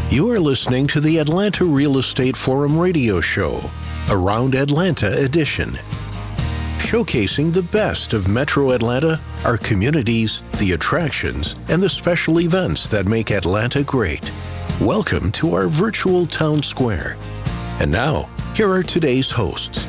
You are listening to the Atlanta Real Estate Forum radio show, Around Atlanta edition, showcasing the best of Metro Atlanta, our communities, the attractions, and the special events that make Atlanta great. Welcome to our virtual town square. And now, here are today's hosts.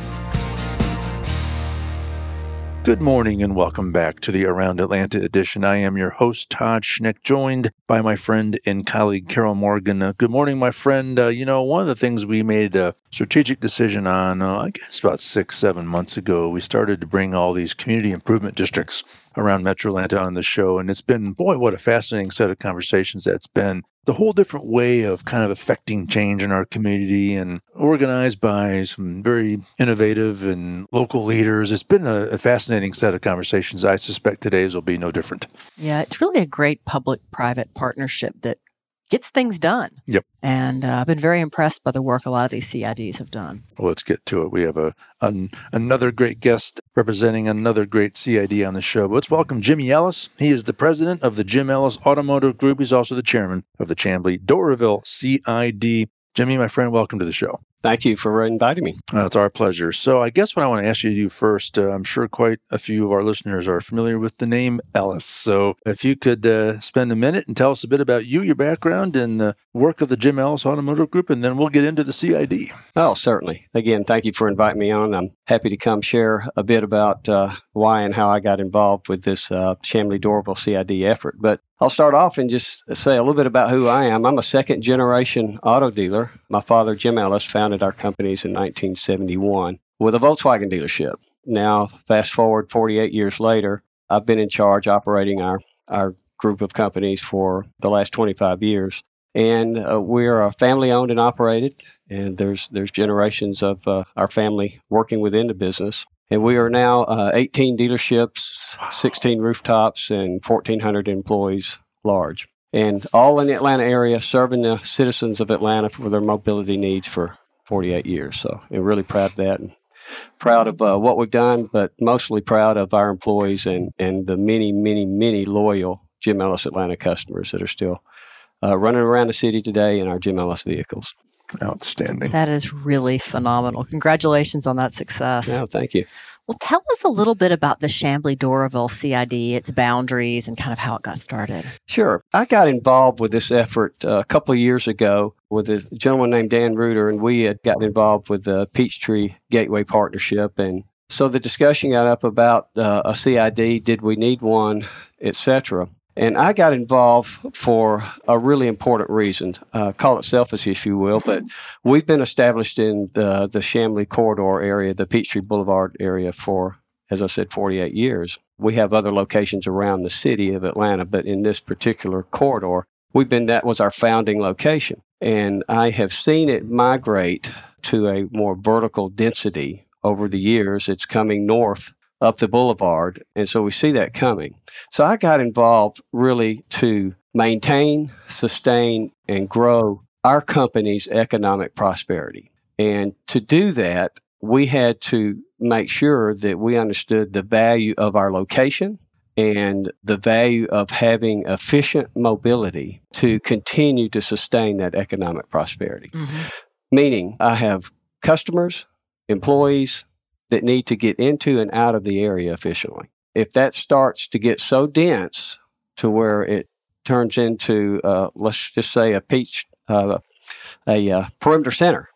Good morning and welcome back to the Around Atlanta edition. I am your host, Todd Schneck, joined by my friend and colleague, Carol Morgan. Good morning, my friend. One of the things we made a strategic decision on, I guess about 6-7 months ago, we started to bring all these community improvement districts around Metro Atlanta on the show. And it's been, boy, what a fascinating set of conversations that's been. The whole different way of kind of affecting change in our community and organized by some very innovative and local leaders. It's been a fascinating set of conversations. I suspect today's will be no different. Yeah, it's really a great public-private partnership that gets things done. Yep. And I've been very impressed by the work a lot of these CIDs have done. Well, let's get to it. We have another great guest representing another great CID on the show. But let's welcome Jimmy Ellis. He is the president of the Jim Ellis Automotive Group. He's also the chairman of the Chamblee-Doraville CID. Jimmy, my friend, welcome to the show. Thank you for inviting me. It's our pleasure. So I guess what I want to ask you to do first, I'm sure quite a few of our listeners are familiar with the name Ellis. So if you could spend a minute and tell us a bit about you, your background, and the work of the Jim Ellis Automotive Group, and then we'll get into the CID. Oh, certainly. Again, thank you for inviting me on. I'm happy to come share a bit about why and how I got involved with this Chamblee-Doraville CID effort. But I'll start off and just say a little bit about who I am. I'm a second-generation auto dealer. My father, Jim Ellis, founded our companies in 1971 with a Volkswagen dealership. Now, fast forward 48 years later, I've been in charge operating our group of companies for the last 25 years. And we're family-owned and operated, and there's generations of our family working within the business. And we are now 18 dealerships, 16 rooftops, and 1,400 employees large. And all in the Atlanta area, serving the citizens of Atlanta for their mobility needs for 48 years. So I'm really proud of that and proud of what we've done, but mostly proud of our employees and the many, many, many loyal Jim Ellis Atlanta customers that are still running around the city today in our Jim Ellis vehicles. Outstanding. That is really phenomenal. Congratulations on that success. No, thank you. Well, tell us a little bit about the Chamblee-Doraville CID, its boundaries, and kind of how it got started. Sure. I got involved with this effort a couple of years ago with a gentleman named Dan Reuter, and we had gotten involved with the Peachtree Gateway Partnership. And so the discussion got up about a CID, did we need one, et cetera. And I got involved for a really important reason. Call it selfish, if you will, but we've been established in the Chamblee corridor area, the Peachtree Boulevard area for, as I said, 48 years. We have other locations around the city of Atlanta, but in this particular corridor, that was our founding location. And I have seen it migrate to a more vertical density over the years. It's coming north up the boulevard, and so we see that coming. So I got involved really to maintain, sustain, and grow our company's economic prosperity. And to do that, we had to make sure that we understood the value of our location and the value of having efficient mobility to continue to sustain that economic prosperity. Mm-hmm. Meaning, I have customers, employees, that need to get into and out of the area efficiently. If that starts to get so dense to where it turns into, let's just say, a perimeter center,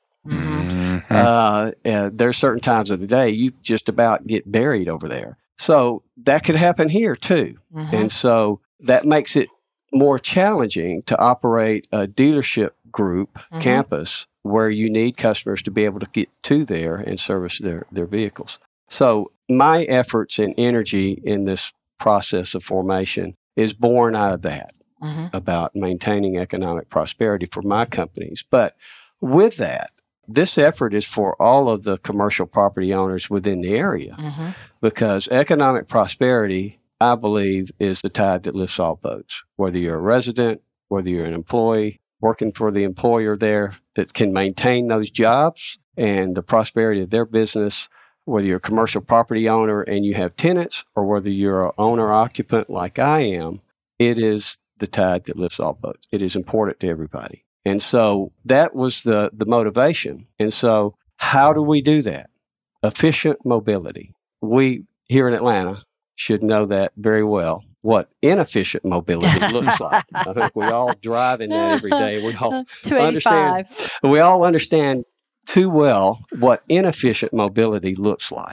there's certain times of the day you just about get buried over there. So that could happen here too. Mm-hmm. And so that makes it more challenging to operate a dealership group campus where you need customers to be able to get to there and service their vehicles. So my efforts and energy in this process of formation is born out of that, about maintaining economic prosperity for my companies. But with that, this effort is for all of the commercial property owners within the area, because economic prosperity, I believe, is the tide that lifts all boats, whether you're a resident, whether you're an employee, working for the employer there that can maintain those jobs and the prosperity of their business, whether you're a commercial property owner and you have tenants, or whether you're an owner-occupant like I am, it is the tide that lifts all boats. It is important to everybody. And so that was the motivation. And so how do we do that? Efficient mobility. We here in Atlanta should know that very well, what inefficient mobility looks like. I think we all drive in that every day. We all understand too well what inefficient mobility looks like.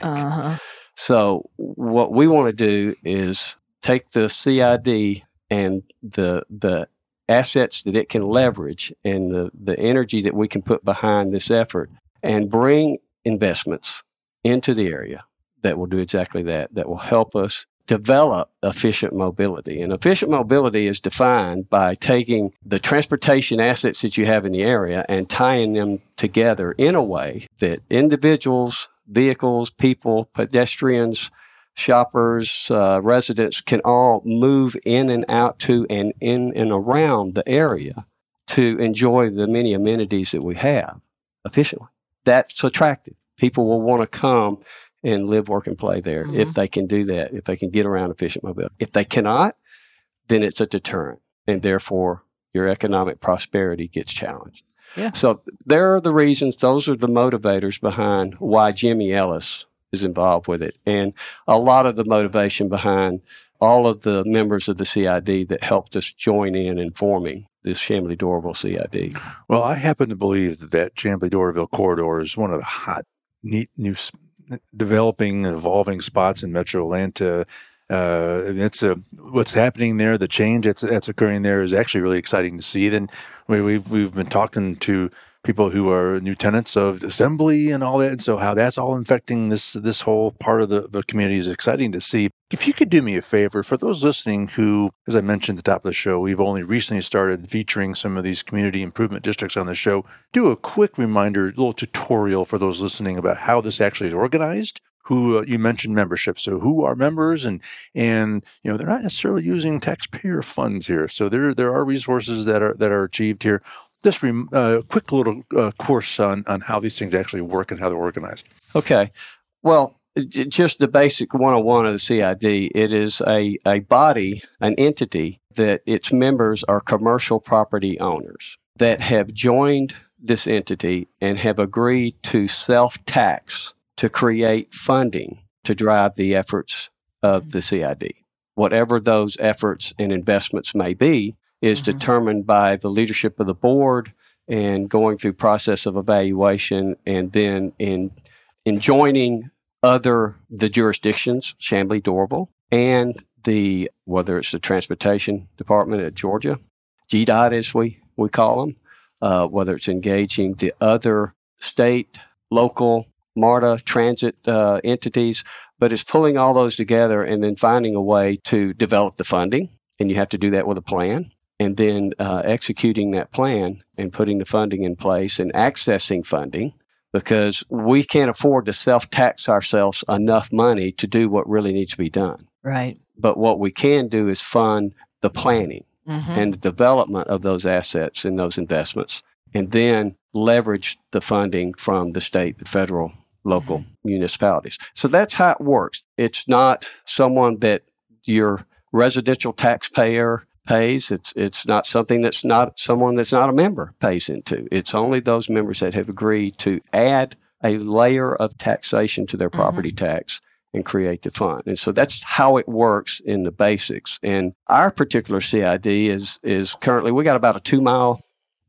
So what we want to do is take the CID and the assets that it can leverage and the energy that we can put behind this effort and bring investments into the area that will do exactly that will help us develop efficient mobility. And efficient mobility is defined by taking the transportation assets that you have in the area and tying them together in a way that individuals, vehicles, people, pedestrians, shoppers, residents can all move in and out to and in and around the area to enjoy the many amenities that we have efficiently. That's attractive. People will want to come and live, work, and play there if they can do that, if they can get around efficient mobility. If they cannot, then it's a deterrent, and therefore your economic prosperity gets challenged. Yeah. So there are the reasons, those are the motivators behind why Jimmy Ellis is involved with it, and a lot of the motivation behind all of the members of the CID that helped us join in forming this Chamblee-Doraville CID. Well, I happen to believe that Chamblee-Doraville corridor is one of the hot, neat, new developing and evolving spots in Metro Atlanta. What's happening there, the change that's occurring there is actually really exciting to see. Then we've been talking to people who are new tenants of Assembly and all that, and so how that's all infecting this whole part of the community is exciting to see. If you could do me a favor, for those listening who, as I mentioned at the top of the show, we've only recently started featuring some of these community improvement districts on the show, do a quick reminder, a little tutorial for those listening about how this actually is organized. Who you mentioned membership, so who are members, and they're not necessarily using taxpayer funds here, so there are resources that are achieved here. Just quick little course on how these things actually work and how they're organized. Okay. Well, just the basic 101 of the CID, it is a body, an entity that its members are commercial property owners that have joined this entity and have agreed to self-tax to create funding to drive the efforts of the CID. Whatever those efforts and investments may be is determined by the leadership of the board and going through process of evaluation, and then in joining the jurisdictions, Chamblee-Doraville, and whether it's the transportation department at Georgia, GDOT as we call them, whether it's engaging the other state, local, MARTA, transit entities, but it's pulling all those together and then finding a way to develop the funding, and you have to do that with a plan, and then executing that plan and putting the funding in place and accessing funding, because we can't afford to self-tax ourselves enough money to do what really needs to be done. Right. But what we can do is fund the planning and the development of those assets and those investments, and then leverage the funding from the state, the federal, local municipalities. So that's how it works. It's not someone that your residential taxpayer pays. It's not something that's not someone that's not a member pays into. It's only those members that have agreed to add a layer of taxation to their property tax and create the fund. And so that's how it works in the basics. And our particular CID is currently, we got about a 2-mile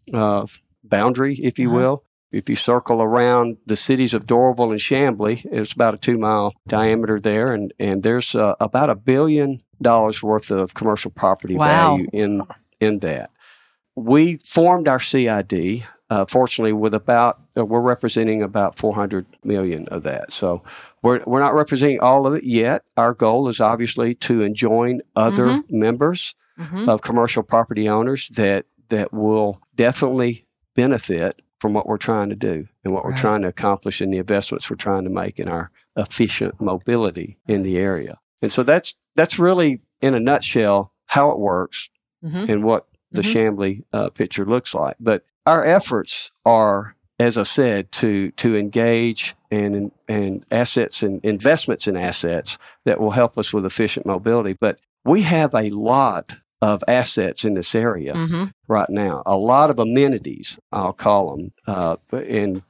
boundary, if you will. If you circle around the cities of Doraville and Chamblee, it's about a 2-mile diameter there, and there's about $1 billion worth of commercial property value in that. We formed our CID, fortunately, with we're representing about $400 million of that. So we're not representing all of it yet. Our goal is obviously to join other members of commercial property owners that will definitely benefit from what we're trying to do and what we're trying to accomplish in the investments we're trying to make in our efficient mobility in the area. And so that's really, in a nutshell, how it works and what the Chamblee picture looks like. But our efforts are, as I said, to engage and assets and investments in assets that will help us with efficient mobility. But we have a lot of assets in this area right now. A lot of amenities, I'll call them.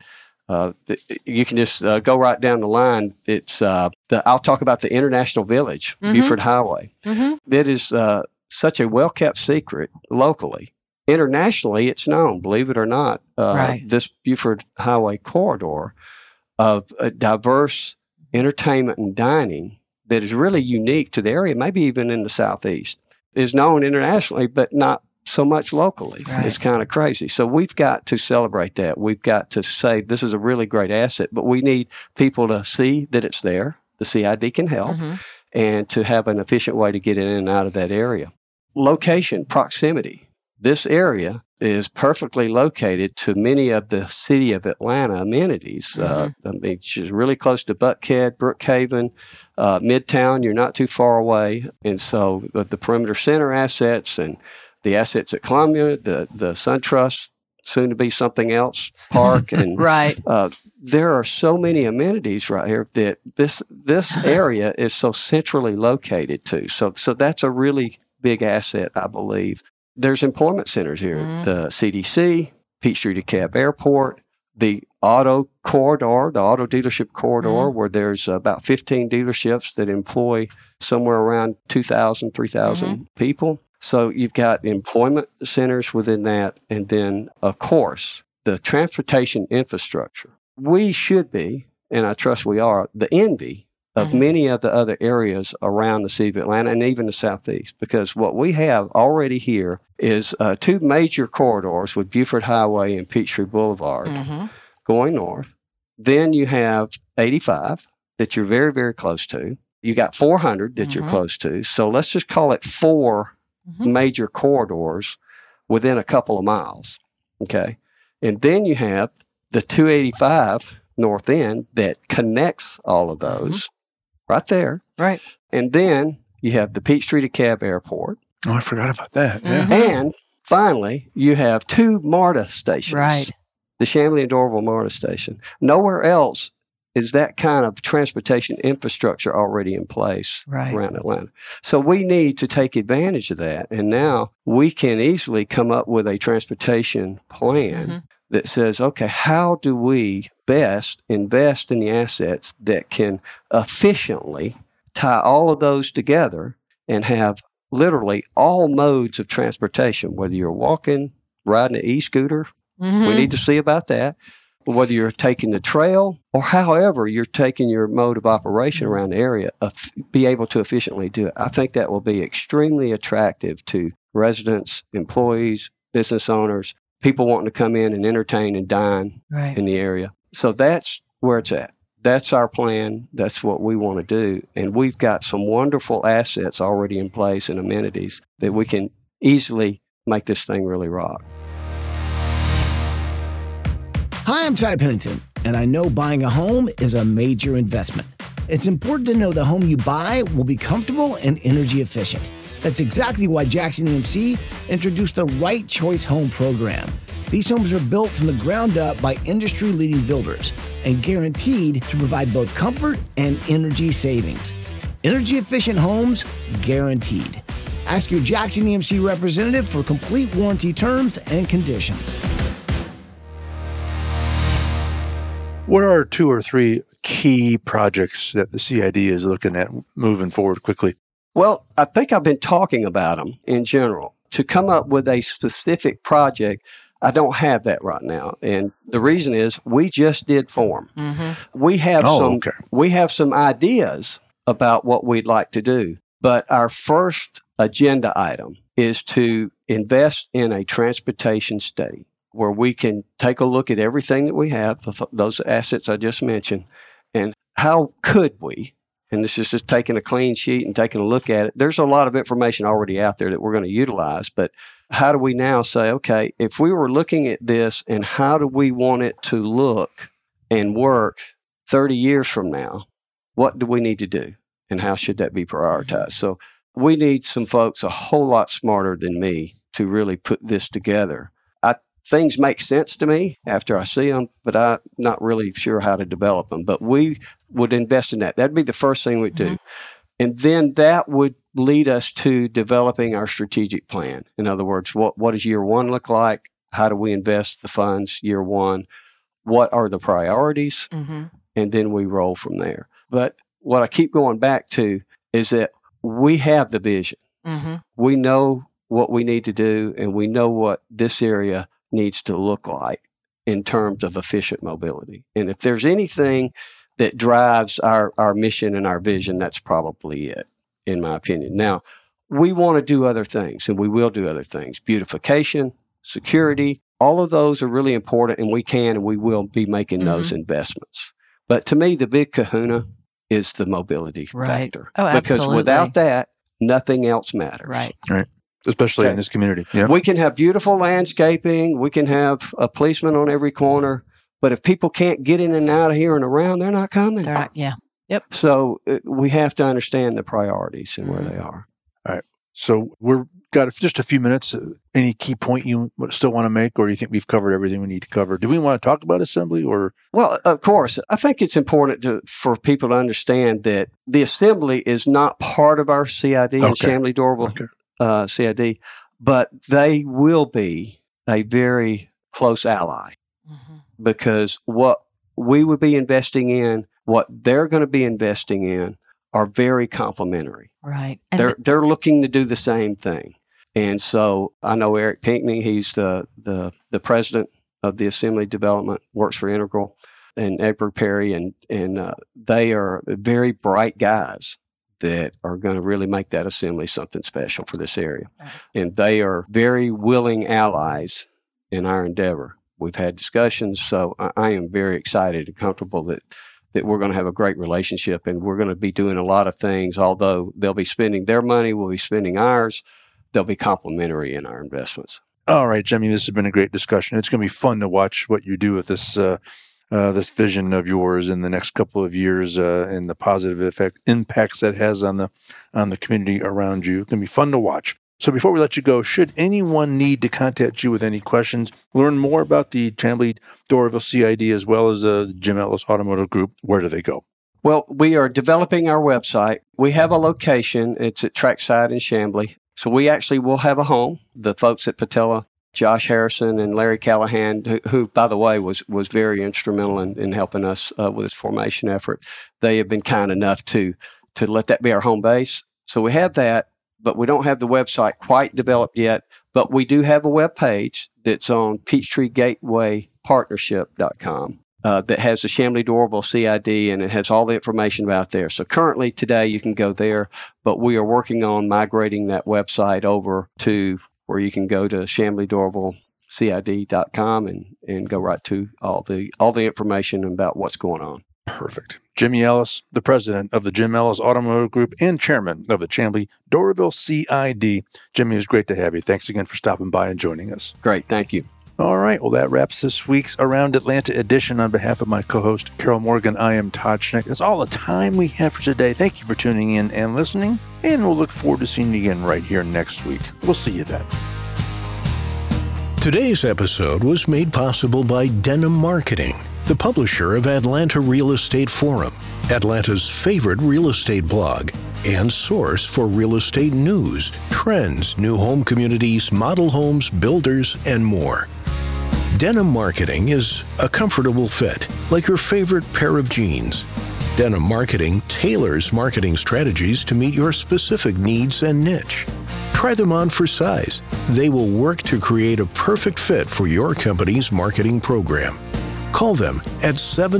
You can just go right down the line. It's I'll talk about the International Village, Buford Highway. That is such a well-kept secret locally. Internationally, it's known, believe it or not, this Buford Highway corridor of diverse entertainment and dining that is really unique to the area, maybe even in the Southeast, is known internationally, but not so much locally. Right. It's kind of crazy. So we've got to celebrate that. We've got to say this is a really great asset, but we need people to see that it's there. The CID can help, and to have an efficient way to get in and out of that area. Location, proximity. This area is perfectly located to many of the city of Atlanta amenities. She's really close to Buckhead, Brookhaven, Midtown. You're not too far away. And so the perimeter center assets and the assets at Columbia, the SunTrust, soon to be something else, park. And there are so many amenities right here that this area is so centrally located to. So that's a really big asset, I believe. There's employment centers here, the CDC, Peachtree DeKalb Airport, the auto corridor, the auto dealership corridor, where there's about 15 dealerships that employ somewhere around 2,000, 3,000 people. So you've got employment centers within that. And then, of course, the transportation infrastructure. We should be, and I trust we are, the envy of many of the other areas around the city of Atlanta and even the Southeast, because what we have already here is two major corridors with Buford Highway and Peachtree Boulevard going north. Then you have 85 that you're very, very close to. You got 400 that you're close to. So let's just call it four major corridors within a couple of miles. Okay. And then you have the 285 north end that connects all of those. Right there. Right. And then you have the Peachtree DeKalb Airport. Oh, I forgot about that. Yeah. And finally, you have two MARTA stations. Right. The Chamblee and Dorville MARTA station. Nowhere else is that kind of transportation infrastructure already in place around Atlanta. So we need to take advantage of that. And now we can easily come up with a transportation plan that says, okay, how do we best invest in the assets that can efficiently tie all of those together and have literally all modes of transportation, whether you're walking, riding an e-scooter, we need to see about that, whether you're taking the trail or however you're taking your mode of operation around the area, be able to efficiently do it. I think that will be extremely attractive to residents, employees, business owners, people wanting to come in and entertain and dine in the area. So that's where it's at. That's our plan. That's what we want to do. And we've got some wonderful assets already in place and amenities that we can easily make this thing really rock. Hi, I'm Ty Pennington, and I know buying a home is a major investment. It's important to know the home you buy will be comfortable and energy efficient. That's exactly why Jackson EMC introduced the Right Choice Home program. These homes are built from the ground up by industry-leading builders and guaranteed to provide both comfort and energy savings. Energy-efficient homes, guaranteed. Ask your Jackson EMC representative for complete warranty terms and conditions. What are 2 or 3 key projects that the CID is looking at moving forward quickly? Well, I think I've been talking about them in general. To come up with a specific project, I don't have that right now. And the reason is we just did form. We have some ideas about what we'd like to do. But our first agenda item is to invest in a transportation study where we can take a look at everything that we have, those assets I just mentioned, and how could we, and this is just taking a clean sheet and taking a look at it. There's a lot of information already out there that we're going to utilize, but how do we now say, okay, if we were looking at this and how do we want it to look and work 30 years from now, what do we need to do and how should that be prioritized? So we need some folks a whole lot smarter than me to really put this together. Things make sense to me after I see them, but I'm not really sure how to develop them. But we would invest in that. That'd be the first thing we'd do. And then that would lead us to developing our strategic plan. In other words, what does year one look like? How do we invest the funds year one? What are the priorities? Mm-hmm. And then we roll from there. But what I keep going back to is that we have the vision. Mm-hmm. We know what we need to do, and we know what this area needs to look like in terms of efficient mobility. And if there's anything that drives our mission and our vision, that's probably it, in my opinion. Now, we want to do other things, and we will do other things. Beautification, security, all of those are really important, and we can and we will be making those investments. But to me, the big kahuna is the mobility factor. Oh, absolutely. Because without that, nothing else matters. Right. Right. Especially in this community. Yeah. We can have beautiful landscaping. We can have a policeman on every corner. But if people can't get in and out of here and around, they're not coming. They're not, yeah. Yep. So we have to understand the priorities and where they are. All right. So we've got just a few minutes. Any key point you still want to make, or do you think we've covered everything we need to cover? Do we want to talk about assembly or? Well, of course. I think it's important for people to understand that the assembly is not part of our CID, Chamblee Dorable CID, but they will be a very close ally because what we would be investing in, what they're going to be investing in, are very complementary. Right. And they're looking to do the same thing. And so I know Eric Pinckney, he's the president of the Assembly Development, works for Integral, and Edward Perry, and they are very bright guys that are going to really make that assembly something special for this area. Right. And they are very willing allies in our endeavor. We've had discussions, so I am very excited and comfortable that we're going to have a great relationship, and we're going to be doing a lot of things. Although they'll be spending their money, we'll be spending ours. They'll be complementary in our investments. All right, Jimmy, this has been a great discussion. It's going to be fun to watch what you do with this this vision of yours in the next couple of years and the positive impacts that has on the community around you. It's going to be fun to watch. So before we let you go, should anyone need to contact you with any questions, learn more about the Chamblee Doraville CID as well as the Jim Ellis Automotive Group, where do they go? Well, we are developing our website. We have a location. It's at Trackside in Chamblee. So we actually will have a home. The folks at Patella, Josh Harrison and Larry Callahan, who by the way, was very instrumental in helping us with this formation effort, they have been kind enough to let that be our home base. So we have that. But we don't have the website quite developed yet. But we do have a web page that's on PeachtreeGatewayPartnership.com that has the Chamblee Dorable CID, and it has all the information about there. So currently today you can go there, but we are working on migrating that website over to where you can go to ChambleeDorableCID.com and go right to all the information about what's going on. Perfect. Jimmy Ellis, the president of the Jim Ellis Automotive Group and chairman of the Chamblee Dorraville CID. Jimmy, it was great to have you. Thanks again for stopping by and joining us. Great. Thank you. All right. Well, that wraps this week's Around Atlanta edition. On behalf of my co-host, Carol Morgan, I am Todd Schneck. That's all the time we have for today. Thank you for tuning in and listening, and we'll look forward to seeing you again right here next week. We'll see you then. Today's episode was made possible by Denim Marketing, the publisher of Atlanta Real Estate Forum, Atlanta's favorite real estate blog, and source for real estate news, trends, new home communities, model homes, builders, and more. Denim Marketing is a comfortable fit, like your favorite pair of jeans. Denim Marketing tailors marketing strategies to meet your specific needs and niche. Try them on for size. They will work to create a perfect fit for your company's marketing program. Call them at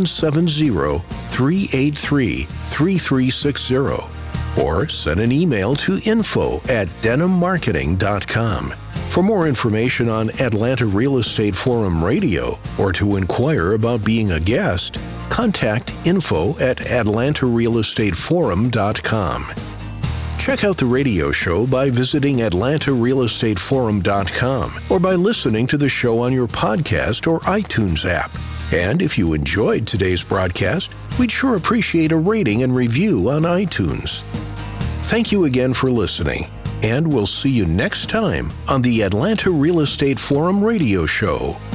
770-383-3360 or send an email to info@denimmarketing.com. For more information on Atlanta Real Estate Forum Radio or to inquire about being a guest, contact info@atlantarealestateforum.com. Check out the radio show by visiting atlantarealestateforum.com or by listening to the show on your podcast or iTunes app. And if you enjoyed today's broadcast, we'd sure appreciate a rating and review on iTunes. Thank you again for listening, and we'll see you next time on the Atlanta Real Estate Forum radio show.